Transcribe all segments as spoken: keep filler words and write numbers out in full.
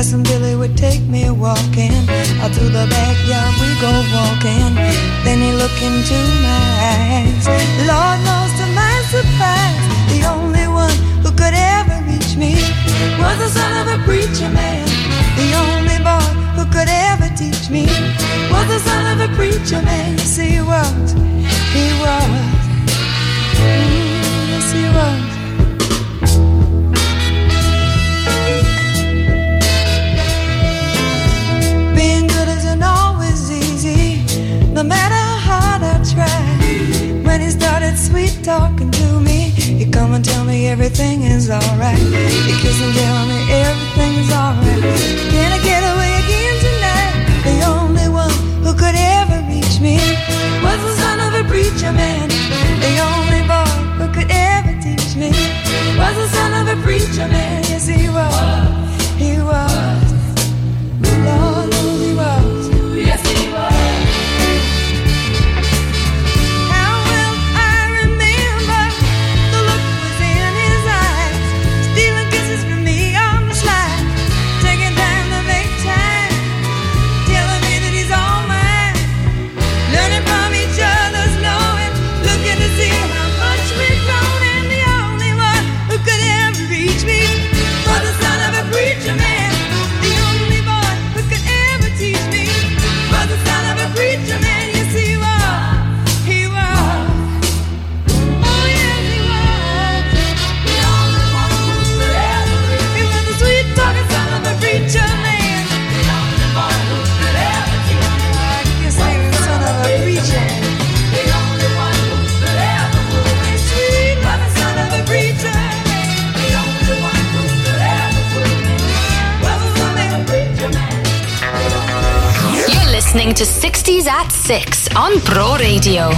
Cousin Billy would take me walking. Out through the backyard we go walking. Then he looked into my eyes. Lord knows to my surprise, the only one who could ever reach me was the son of a preacher man. The only boy who could ever teach me was the son of a preacher man. Yes, he was, he was, mm, yes, he was. Being good isn't always easy, no matter how hard I try. When he started sweet talking to me, he come and tell me everything is alright. He kiss and tell me everything is alright. Can I get away again tonight? The only one who could ever reach me was the son of a preacher man. The only boy who could ever teach me was the son of a preacher man. Yes, he was, he was, Lord knows he was. Yes, he was. Listening to sixties at six on Bro Radio.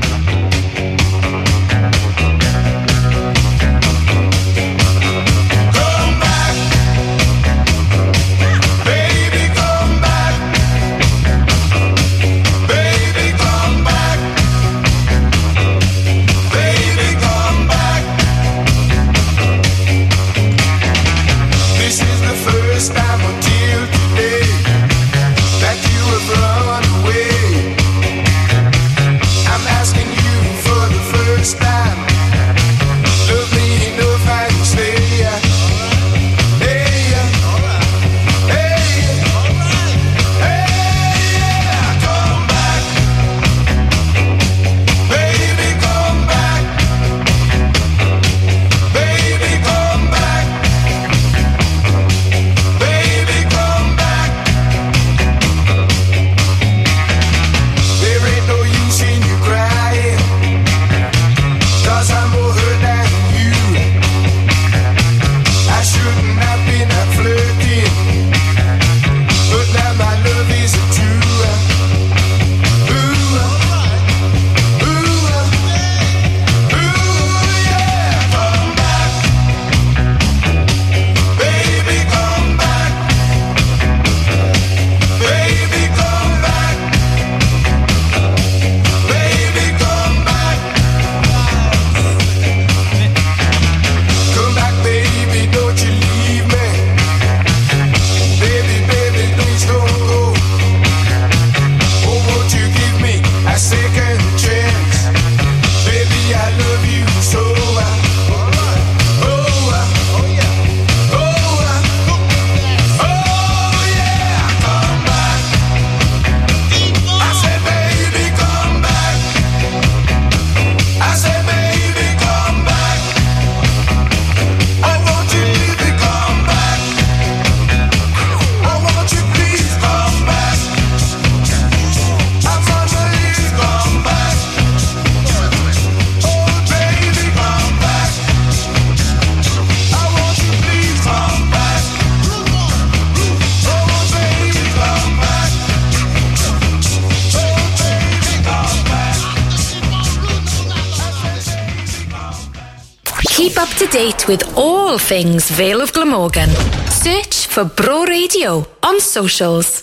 Keep up to date with all things Vale of Glamorgan. Search for Bro Radio on socials.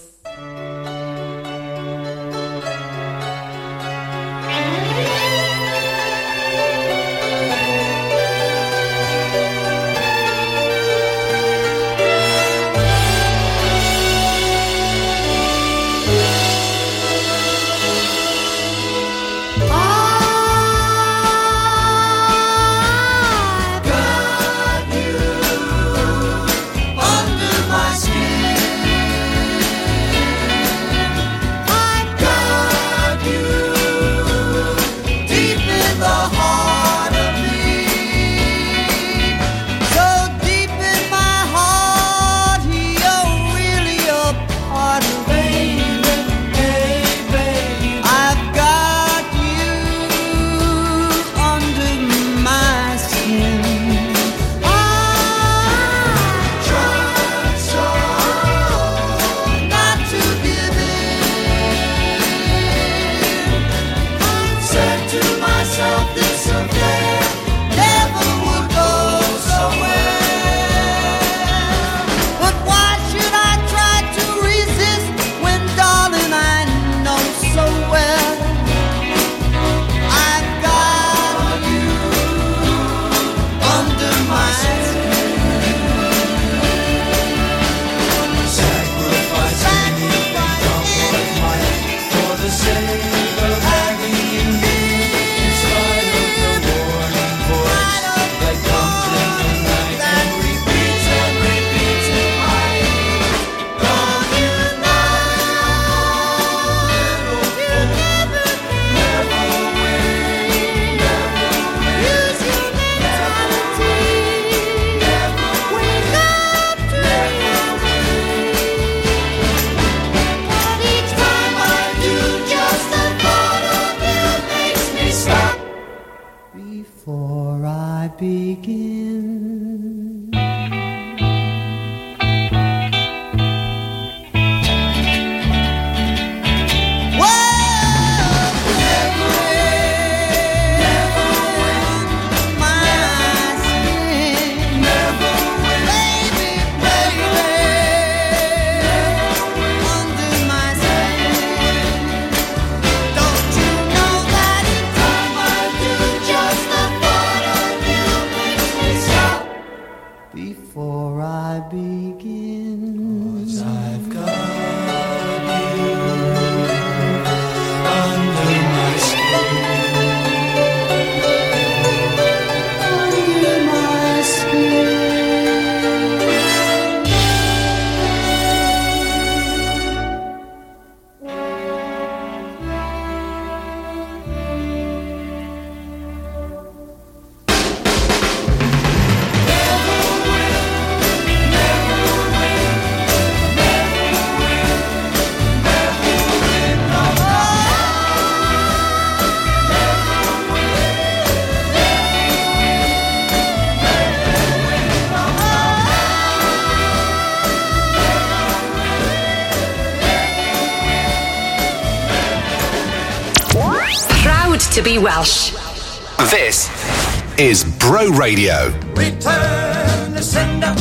to be Welsh. This is Bro Radio. Return to sender.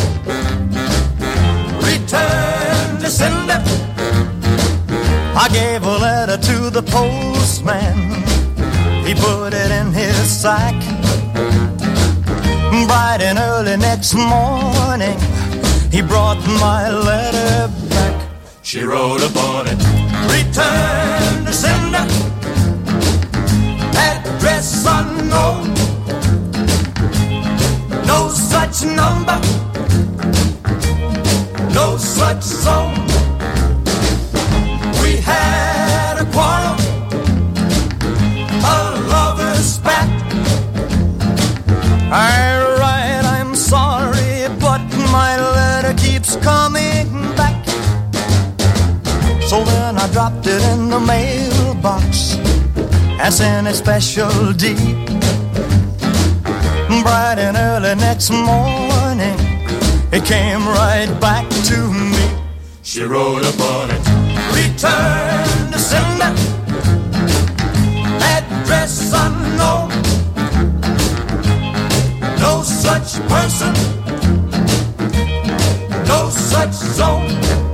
Return to sender. I gave a letter to the postman. He put it in his sack. Bright and early next morning, he brought my letter back. She wrote upon it, return to sender, address unknown, no such number, no such zone. We had a quarrel, a lover's spat. I write, I'm sorry, but my letter keeps coming back. So then I dropped it in the mailbox and sent a special D. Bright and early next morning, it came right back to me. She wrote upon it, return to sender, address unknown, no such person, no such zone.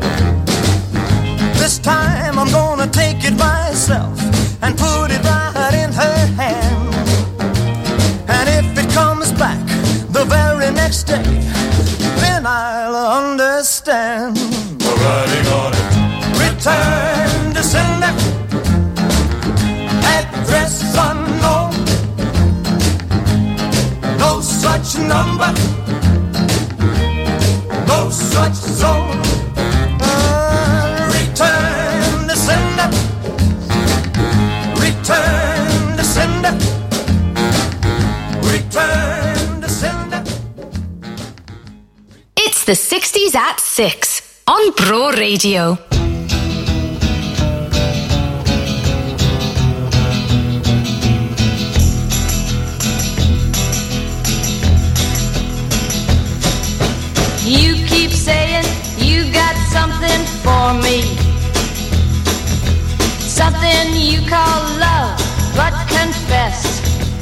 This time I'm gonna take it myself and put it right in her hand. And if it comes back the very next day, then I'll understand. We're writing on it, return to sender, address unknown, no such number, no such zone. Uh, return to sender, return to sender, return to sender. It's the sixties at six on Bro Radio. You keep saying you got something for me, something you call love, but confess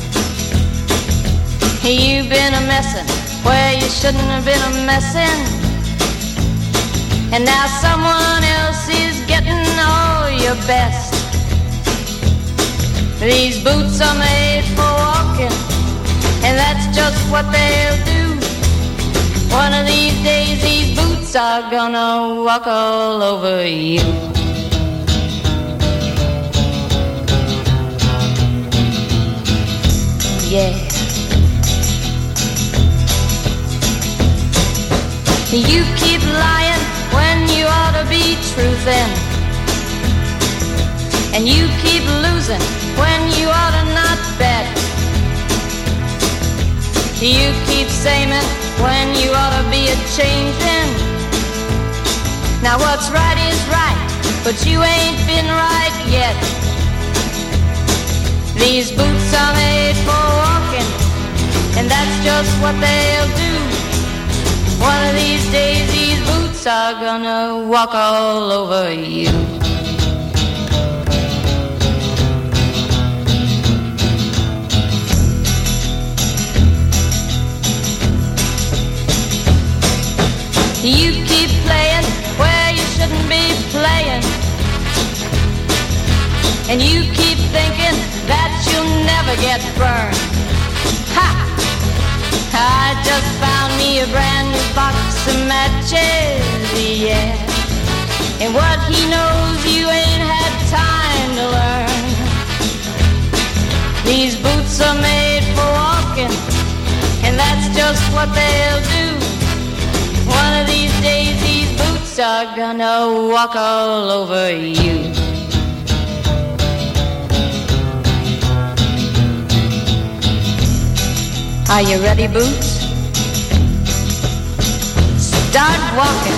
you've been a messin' where you shouldn't have been a messin', and now someone else is getting all your best. These boots are made for walking, and that's just what they'll do. One of these days these boots are gonna walk all over you. Yeah. You keep lying when you ought to be truthin', and you keep losing when you ought to not bet. You keep saying when you ought to be a changin'. Now what's right is right, but you ain't been right yet. These boots are made for walking, and that's just what they'll do. One of these days these boots are gonna walk all over you. You keep playing where you shouldn't be playing, and you keep thinking that you'll never get burned. Ha! I just found me a brand new box of matches, yeah. And what he knows you ain't had time to learn. These boots are made for walking, and that's just what they'll do. One of these days these boots are gonna walk all over you. Are you ready, Boots? Start walking.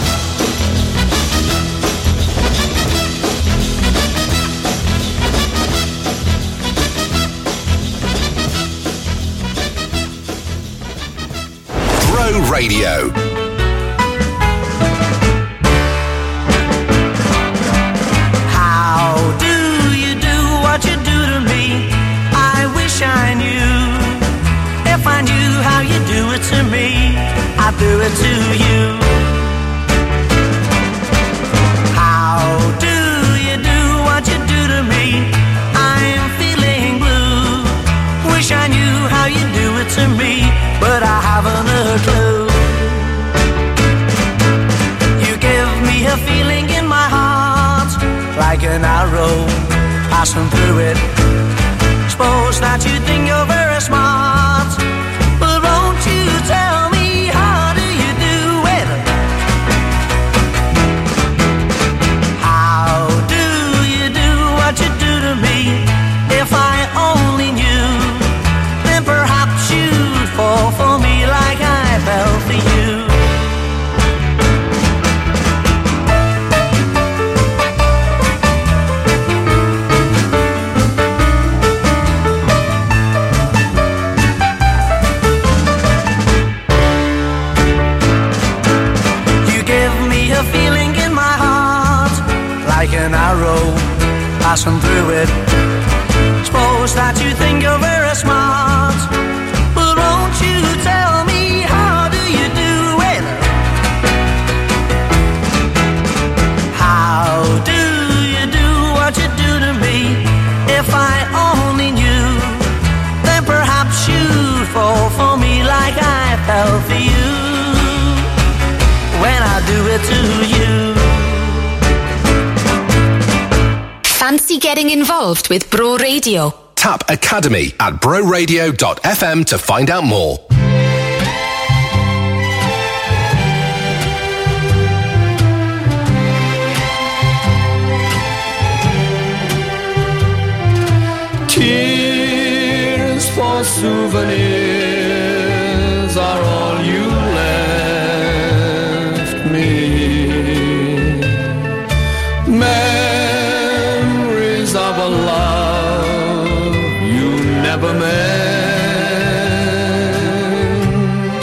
Bro Radio. How do you do what you do to me? I an arrow passing through it. Suppose that you think you're very smart, but won't you tell me how do you do it? How do you do what you do to me? If I only knew, then perhaps you'd fall for me like I fell for you. Like an arrow passing through it. Suppose that you think you're very smart, but won't you tell me how do you do it? How do you do what you do to me? If I only knew, then perhaps you'd fall for me like I fell for you when I do it to you. Fancy getting involved with Bro Radio? Tap Academy at bro radio dot f m to find out more. Tears for souvenirs are all you left me. Memories of a love you never meant.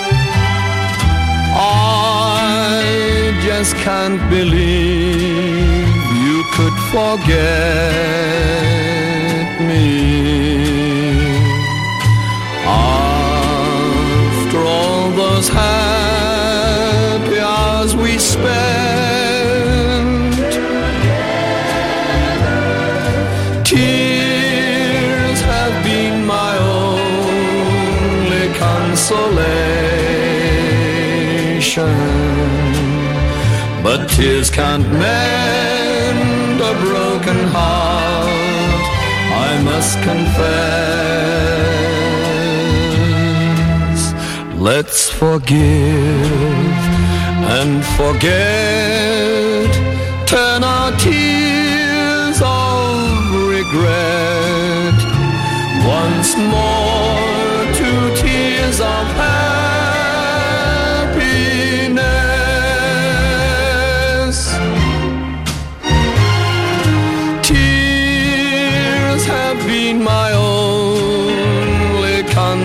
I just can't believe you could forget me. After all those happy hours we spent, tears have been my only consolation. But tears can't mend a broken heart, I must confess. Let's forgive and forget, turn our tears of regret once more to tears of happiness. Tears have been my only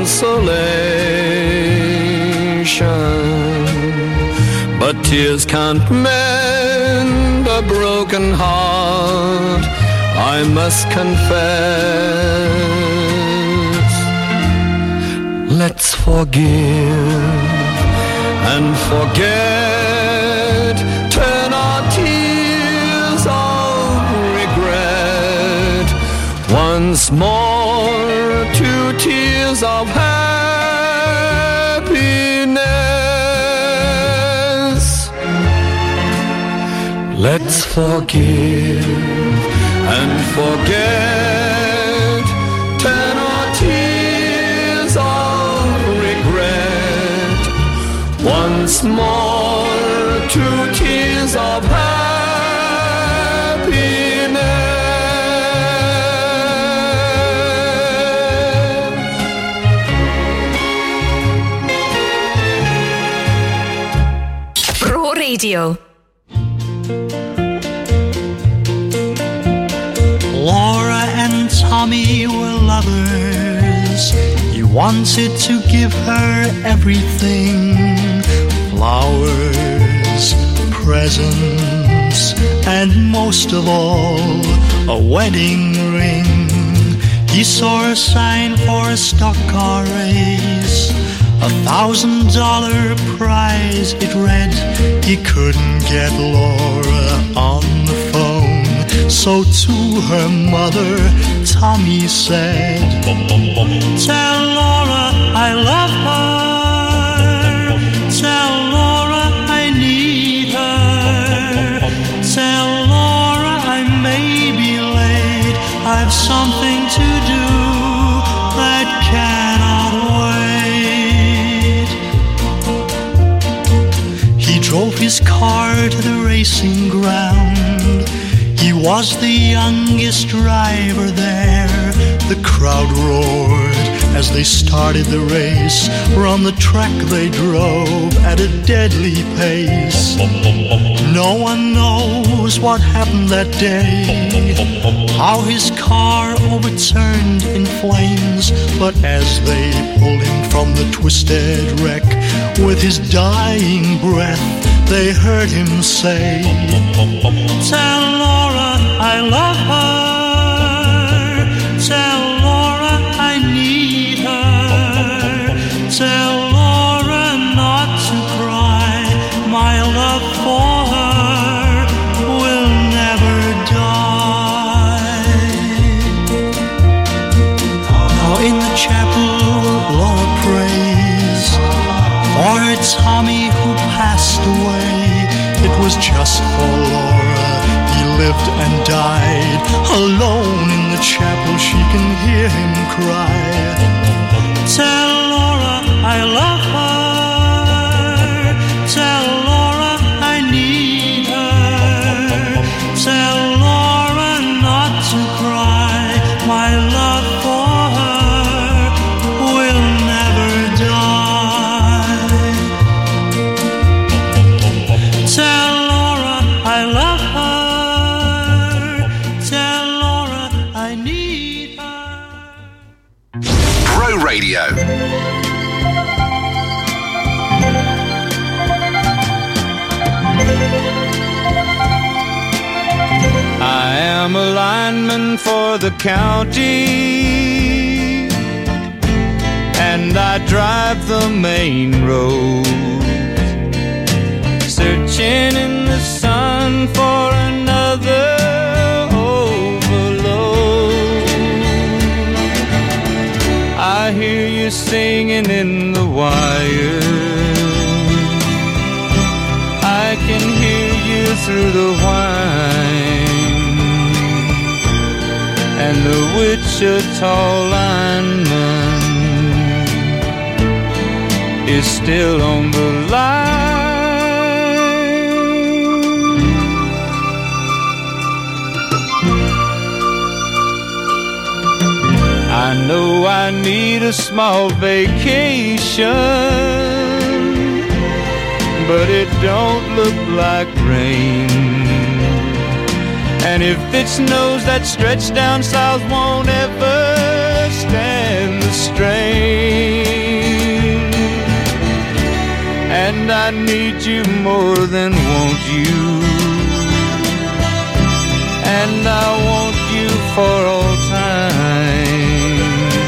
consolation, but tears can't mend a broken heart, I must confess. Let's forgive and forget, turn our tears of regret once more to tears of happiness. Let's forgive and forget, turn our tears of regret once more to tears of happiness. Bro Radio. Laura and Tommy were lovers. He wanted to give her everything, flowers, presents, and most of all, a wedding ring. He saw a sign for a stock car race, a thousand dollar prize it read. He couldn't get Laura on the phone, so to her mother Tommy said, tell Laura I love her, tell Laura I need her, tell Laura I I've something to do that cannot wait. He drove his car to the racing ground. He was the youngest driver there. The crowd roared as they started the race. Round the track they drove at a deadly pace. No one knows what happened that day, how his car overturned in flames. But as they pulled him from the twisted wreck, with his dying breath, they heard him say, "Tell Laura I love her. Tell Laura I need her. Tell Laura not to cry. My love for her will never die." Now in the chapel Laura prays for her Tommy who passed away. It was just for Laura he lived and died. Alone in the chapel she can hear him cry, "Tell Laura I love her. Tell Laura I need her. Tell Laura not to cry. My love for her will never die. Tell Laura I love her. Tell Laura I need her." Bro Radio. I am a lineman for the county, and I drive the main road, searching in the sun for another overload. I hear you singing in the wire, I can hear you through the whine, and the Wichita lineman is still on the line. I know I need a small vacation, but it don't look like rain. And if it snows, that stretch down south won't ever stand the strain. And I need you more than want you, and I want you for all time.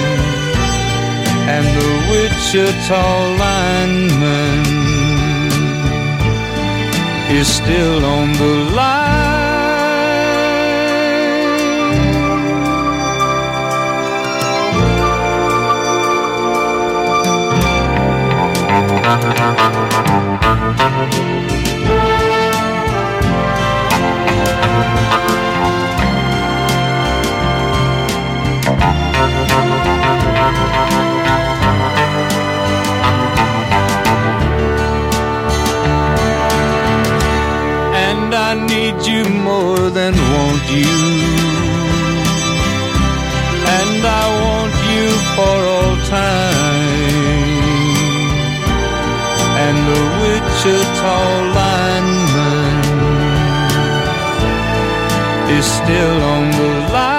And the Wichita lineman is still on the line. And I need you more than want you, and I want you for all time. And the Wichita lineman is still on the line.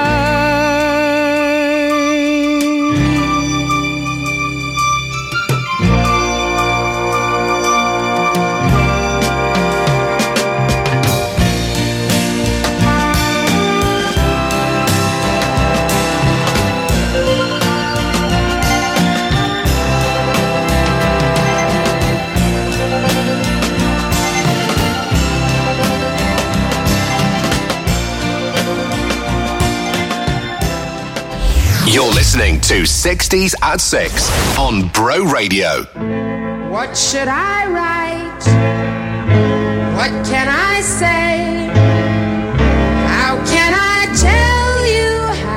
You're listening to sixties at six on Bro Radio. What should I write? What can I say? How can I tell you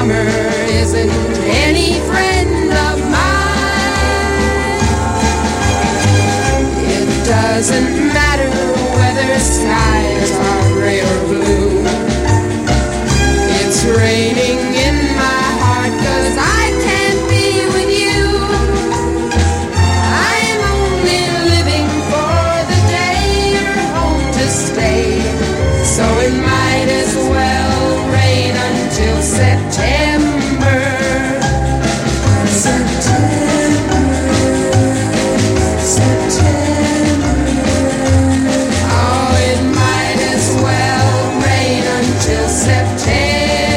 summer isn't any friend of mine. It doesn't matter whether skies are gray or blue. It's raining in my heart 'cause I can't be with you. I'm only living for the day you're home to stay. So it might as well rain until September. September, September. Oh, it might as well rain until September.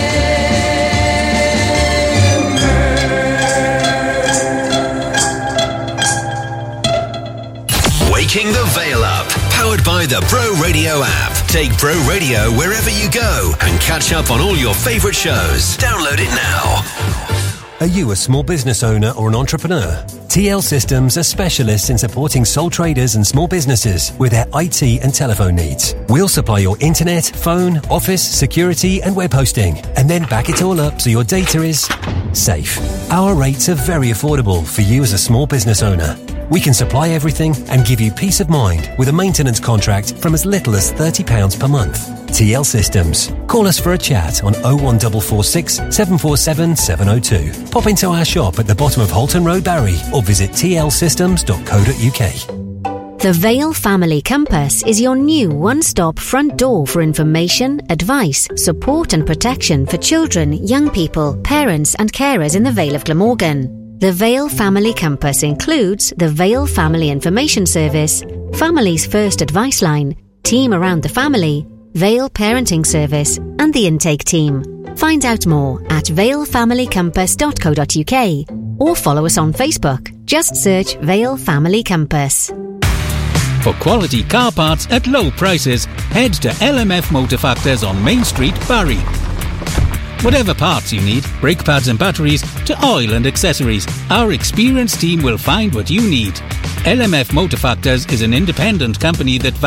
Waking the Veil Up, powered by the Bro Radio app. Take Bro Radio wherever you go and catch up on all your favourite shows. Download it now. Are you a small business owner or an entrepreneur? T L Systems are specialists in supporting sole traders and small businesses with their I T and telephone needs. We'll supply your internet, phone, office, security and web hosting, and then back it all up so your data is safe. Our rates are very affordable for you as a small business owner. We can supply everything and give you peace of mind with a maintenance contract from as little as thirty pounds per month. T L Systems. Call us for a chat on oh one four four six, seven four seven, seven oh two. Pop into our shop at the bottom of Halton Road, Barry, or visit t l systems dot co dot u k. The Vale Family Compass is your new one-stop front door for information, advice, support and protection for children, young people, parents and carers in the Vale of Glamorgan. The Vale Family Compass includes the Vale Family Information Service, Family's First Advice Line, Team Around the Family, Vale Parenting Service and the Intake Team. Find out more at vale family compass dot co dot u k or follow us on Facebook. Just search Vale Family Compass. For quality car parts at low prices, head to L M F Motor Factors on Main Street, Barry. Whatever parts you need, brake pads and batteries, to oil and accessories, our experienced team will find what you need. L M F Motor Factors is an independent company that